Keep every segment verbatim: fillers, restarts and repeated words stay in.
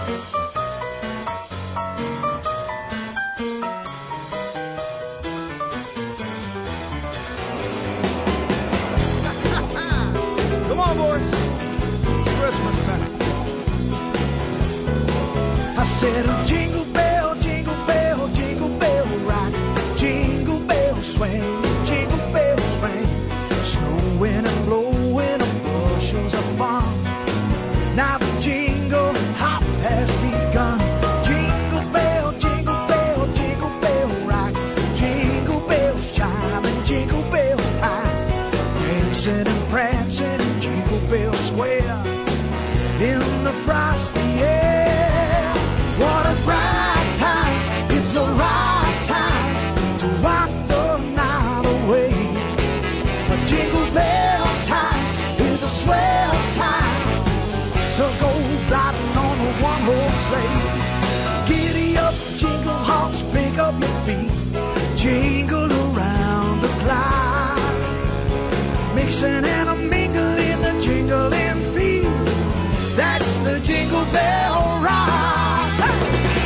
Come on, boys. It's Christmas time. I said, oh, jingle bell, jingle bell, jingle bell rock, jingle bell swing, jingle bell swing, snowing and blowing up bushels of fun. Now the jingle hop has begun. Jingle bell, jingle bell, jingle bell rock, jingle bells chime and jingle bell time, dancing and prancing in Jingle Bell Square in the frosty air. What a bright time, it's the right time to rock the night away. A jingle bell time is a swell time to go riding on a one-horse sleigh. Giddy up, jingle hops, pick up your feet, jingle around the clock, mixing and a mingling, the jingling feet. That's the Jingle Bell Rock. Hey!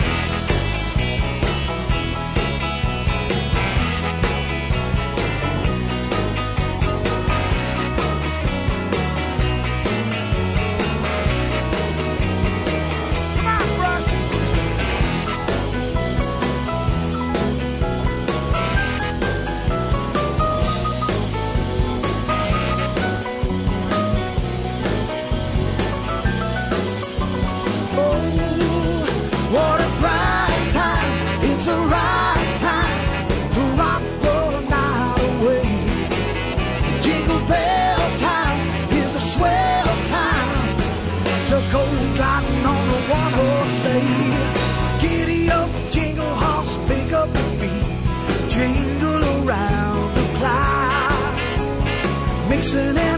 Come on, Rusty. What a bright time, it's the right time to rock the night away. Jingle bell time is a swell time to go gliding on a one-horse sleigh. Giddy up, jingle hops, pick up your feet, jingle around the clock, mixing it